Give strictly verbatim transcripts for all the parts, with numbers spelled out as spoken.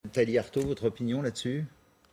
Nathalie Arthaud, votre opinion là-dessus?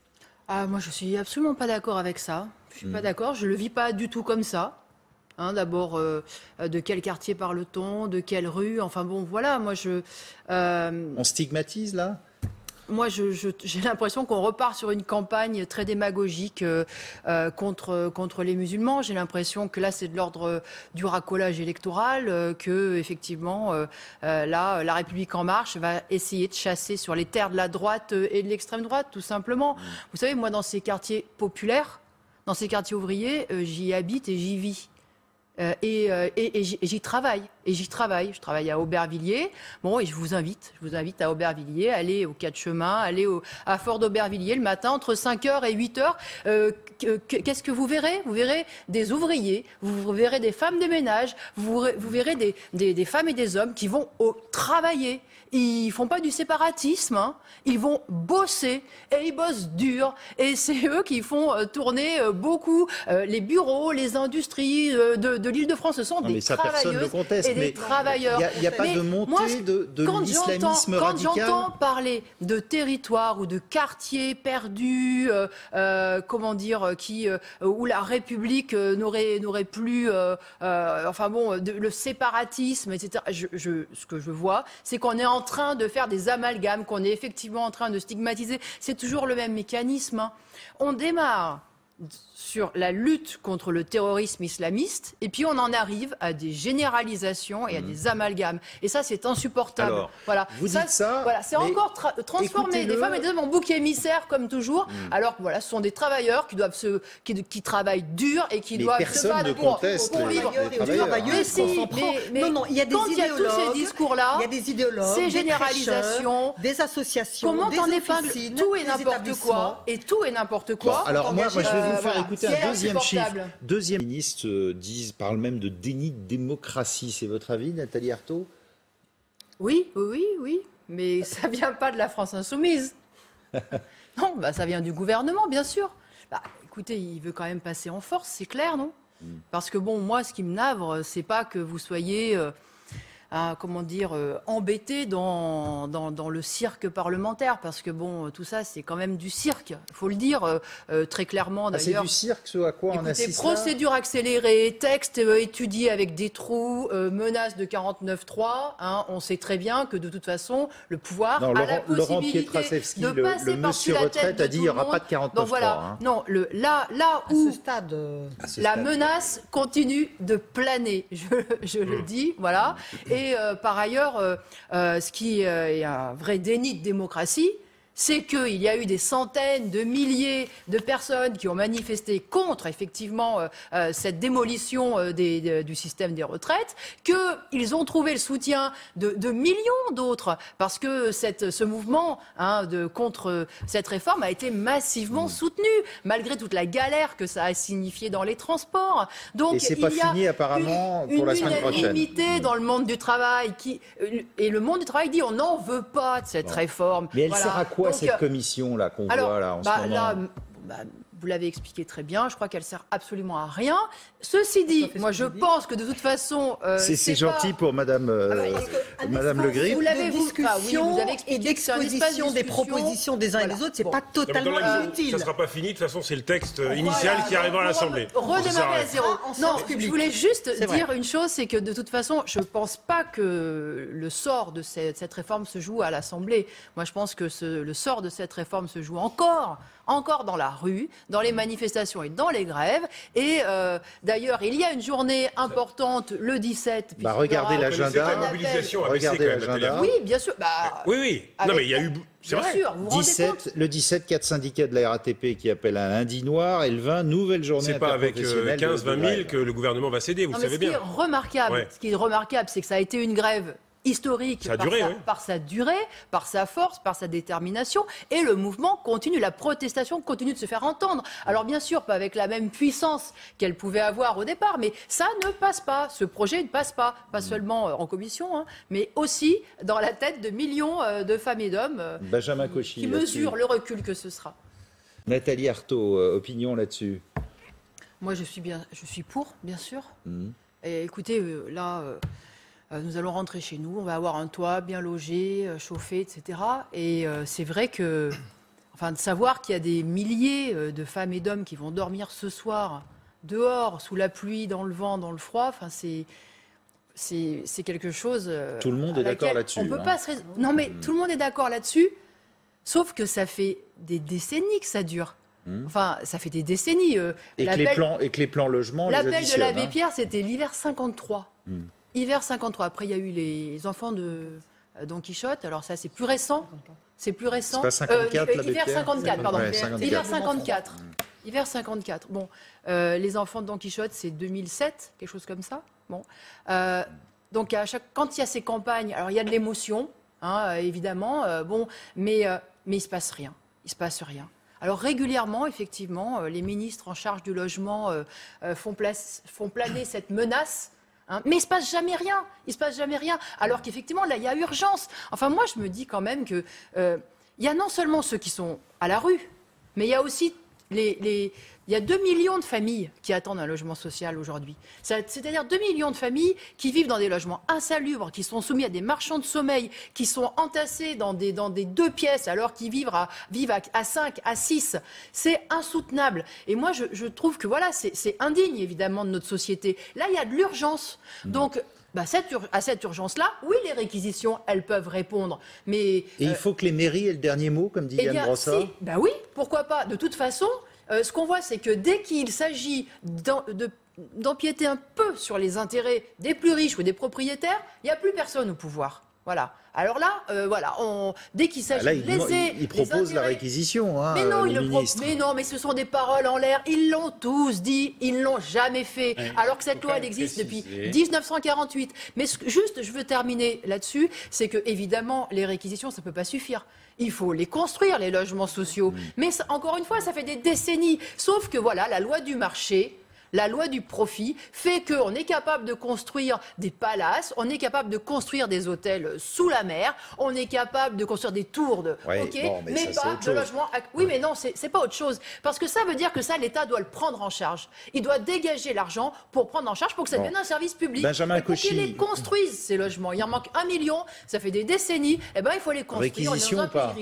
Ah, moi, je suis absolument pas d'accord avec ça. Je suis mmh. pas d'accord. Je le vis pas du tout comme ça. Hein, d'abord, euh, de quel quartier parle-t-on? De quelle rue? Enfin bon, voilà. Moi, je. Euh... On stigmatise là? Moi, je, je, j'ai l'impression qu'on repart sur une campagne très démagogique euh, euh, contre, contre les musulmans. J'ai l'impression que là, c'est de l'ordre euh, du racolage électoral, euh, que effectivement, euh, euh, là, La République En Marche va essayer de chasser sur les terres de la droite et de l'extrême droite, tout simplement. Mmh. Vous savez, moi, dans ces quartiers populaires, dans ces quartiers ouvriers, euh, j'y habite et j'y vis. Euh, et, euh, et, et j'y travaille, et j'y travaille. Je travaille à Aubervilliers. Bon, et je vous invite, je vous invite à Aubervilliers, aller au Quatre Chemins, aller au, à Fort d'Aubervilliers le matin entre cinq heures et huit heures. Euh, Qu'est-ce que vous verrez? Vous verrez des ouvriers, vous verrez des femmes de ménage, vous, vous verrez des, des, des femmes et des hommes qui vont au, travailler. Ils font pas du séparatisme, hein. Ils vont bosser et ils bossent dur. Et c'est eux qui font euh, tourner euh, beaucoup euh, les bureaux, les industries euh, de, de l'Île-de-France. Ce sont non, des mais ça, travailleuses conteste, et des travailleurs. Il n'y a, a pas mais de montée moi, de, de l'islamisme radical. Quand j'entends parler de territoires ou de quartiers perdus, euh, euh, comment dire, qui, euh, où la République euh, n'aurait n'aurait plus, euh, euh, enfin bon, de, le séparatisme, et cetera. Je, je, ce que je vois, c'est qu'on est en en train de faire des amalgames, qu'on est effectivement en train de stigmatiser. C'est toujours le même mécanisme. Hein. On démarre sur la lutte contre le terrorisme islamiste, et puis on en arrive à des généralisations et à des amalgames. Et ça, c'est insupportable. Alors, voilà. Vous ça, dites ça, voilà, c'est encore tra- transformer des femmes et des hommes en bouc émissaires, comme toujours, mmh. alors que voilà, ce sont des travailleurs qui, doivent se, qui, qui travaillent dur et qui mais doivent se battre pour, pour vivre dur. Mais si, mais, mais non, non, il y a des quand il y a tous ces discours-là, il y a des idéologues, ces des généralisations, des associations, comment des t'en épingles tout et n'importe quoi, et tout et n'importe quoi. Bon, alors moi, moi, je vais vous faire euh, écouter voilà, un deuxième chiffre. Deuxième ministre euh, disent, parle même de déni de démocratie. C'est votre avis, Nathalie Arthaud? Oui, oui, oui. Mais ça vient pas de la France insoumise. Non, bah, ça vient du gouvernement, bien sûr. Bah, écoutez, il veut quand même passer en force, c'est clair, non? mm. Parce que bon, moi, ce qui me navre, c'est pas que vous soyez... Euh, à, comment dire, euh, embêté dans, dans, dans le cirque parlementaire, parce que bon, tout ça, c'est quand même du cirque, il faut le dire euh, euh, très clairement d'ailleurs. Ah, c'est du cirque, ce à quoi Écoutez, on assiste procédure là accélérée, texte euh, étudié avec des trous, euh, menace de quarante-neuf trois, hein, on sait très bien que de toute façon, le pouvoir non, a Laurent, la possibilité Laurent de passer le, le par-dessus la tête de a dit il n'y aura pas de quarante-neuf trois. Donc voilà, hein. non, le, là, là où à ce stade, euh... à ce la stade. menace continue de planer, je, je mmh. le dis, voilà, et euh, par ailleurs, Euh, euh, ce qui euh, est un vrai déni de démocratie, c'est qu'il y a eu des centaines de milliers de personnes qui ont manifesté contre, effectivement, euh, euh, cette démolition euh, des, de, du système des retraites, qu'ils ont trouvé le soutien de, de millions d'autres, parce que cette, ce mouvement hein, de, contre cette réforme a été massivement mmh. soutenu, malgré toute la galère que ça a signifié dans les transports. Donc, et c'est il pas y a fini, apparemment, une, pour la semaine prochaine. Une unanimité dans le monde du travail, qui, et le monde du travail dit on n'en veut pas de cette bon. réforme. Mais elle voilà. sert à quoi, Donc, cette commission-là qu'on voit là en bah, ce moment là, bah, vous l'avez expliqué très bien, je crois qu'elle sert absolument à rien. Ceci dit, moi je pense que de toute façon... Euh, c'est gentil pas... pour Madame, euh, ah, Madame Le Grip. Vous l'avez discussion ah, oui, et d'exposition des propositions des uns voilà. et des autres, c'est bon. pas totalement là, inutile. Ça ne sera pas fini, de toute façon c'est le texte voilà. initial qui arrivera à l'Assemblée. Redémarrer à zéro. Non, je voulais juste dire une chose, c'est que de toute façon, je ne pense pas que le sort de cette, cette réforme se joue à l'Assemblée. Moi je pense que ce, le sort de cette réforme se joue encore, encore dans la rue, dans les manifestations et dans les grèves. Et euh, d'ailleurs, il y a une journée importante le dix-sept. Bah, regardez l'agenda. Regardez l'agenda. Oui, bien sûr. Bah, oui, oui. Non, mais il y a eu. Bien vrai. sûr, vous dix-sept, le dix-sept, quatre syndicats de la R A T P qui appellent un lundi noir, et le vingt, nouvelle journée c'est pas avec euh, quinze à vingt mille que le gouvernement va céder, vous non, savez mais ce bien. Qui est remarquable, ouais. Ce qui est remarquable, c'est que ça a été une grève historique par, duré, sa, oui. par sa durée, par sa force, par sa détermination, et le mouvement continue, la protestation continue de se faire entendre. Alors bien sûr, pas avec la même puissance qu'elle pouvait avoir au départ, mais ça ne passe pas, ce projet ne passe pas, pas seulement en commission, hein, mais aussi dans la tête de millions de femmes et d'hommes Benjamin qui, Cauchy, qui mesurent le recul que ce sera. Nathalie Arthaud, euh, opinion là-dessus? Moi je suis, bien, je suis pour, bien sûr. Mmh. Et écoutez, euh, là... Euh, euh, nous allons rentrer chez nous, on va avoir un toit bien logé, euh, chauffé, et cetera. Et euh, c'est vrai que, enfin, de savoir qu'il y a des milliers euh, de femmes et d'hommes qui vont dormir ce soir dehors, sous la pluie, dans le vent, dans le froid, enfin, c'est... C'est, c'est quelque chose. Euh, tout le monde est d'accord là-dessus. On peut hein. pas se... Non, mais mmh. tout le monde est d'accord là-dessus, sauf que ça fait des décennies que ça dure. Mmh. Enfin, ça fait des décennies. Euh, et, que les plans, et que les plans logements. L'appel de l'abbé Pierre, c'était l'hiver cinquante-trois. Mmh. Hiver cinquante-trois. Après, il y a eu les enfants de euh, Don Quichotte. Alors, ça, c'est plus récent. C'est plus récent. C'est pas cinquante-quatre, euh, Hiver cinquante-quatre, pardon. Ouais, cinquante-quatre. Hiver cinquante-quatre. Mmh. Hiver cinquante-quatre. Bon, euh, les enfants de Don Quichotte, c'est deux mille sept, quelque chose comme ça. Bon, euh, donc à chaque, quand il y a ces campagnes, alors il y a de l'émotion, hein, évidemment, euh, bon, mais euh, mais il se passe rien, il se passe rien. Alors régulièrement, effectivement, euh, les ministres en charge du logement euh, euh, font, place, font planer cette menace. Hein, mais il ne se passe jamais rien, il se passe jamais rien. Alors qu'effectivement, là, il y a urgence. Enfin, moi, je me dis quand même que euh, il y a non seulement ceux qui sont à la rue, mais il y a aussi les, les il y a deux millions de familles qui attendent un logement social aujourd'hui. C'est-à-dire deux millions de familles qui vivent dans des logements insalubres, qui sont soumis à des marchands de sommeil, qui sont entassés dans des, dans des deux pièces alors qu'ils vivent à, vivent à, à cinq, à six. C'est insoutenable. Et moi, je, je trouve que voilà, c'est indigne, évidemment, de notre société. Là, il y a de l'urgence. Mmh. Donc... Bah, cette à cette urgence-là, oui, les réquisitions, elles peuvent répondre. Mais, Et euh, il faut que les mairies aient le dernier mot, comme dit eh Yann bien, Brossard. si, bah oui, pourquoi pas. De toute façon, euh, ce qu'on voit, c'est que dès qu'il s'agit d'empiéter un peu sur les intérêts des plus riches ou des propriétaires, il n'y a plus personne au pouvoir. Voilà. Alors là, euh, voilà, on, dès qu'il s'agit ah de léser... Il, il propose la réquisition, hein, mais non, le il ministre. Le mais non, mais ce sont des paroles en l'air. Ils l'ont tous dit, ils ne l'ont jamais fait. Ouais, alors que cette loi, elle existe depuis mille neuf cent quarante-huit. Mais ce, juste, je veux terminer là-dessus, c'est que, évidemment, les réquisitions, ça ne peut pas suffire. Il faut les construire, les logements sociaux. Mmh. Mais ça, encore une fois, ça fait des décennies. Sauf que, voilà, la loi du marché... La loi du profit fait qu'on est capable de construire des palaces, on est capable de construire des hôtels sous la mer, on est capable de construire des tours de, ouais, ok, bon, mais, mais ça, pas de logements. Oui, mais non, c'est pas autre chose, parce que ça veut dire que ça, l'État doit le prendre en charge. Il doit dégager l'argent pour prendre en charge, pour que ça bon. devienne un service public. Benjamin et pour Cauchy. qu'ils les construisent ces logements. Il en manque un million, ça fait des décennies. Eh ben, il faut les construire. Réquisition ou pas?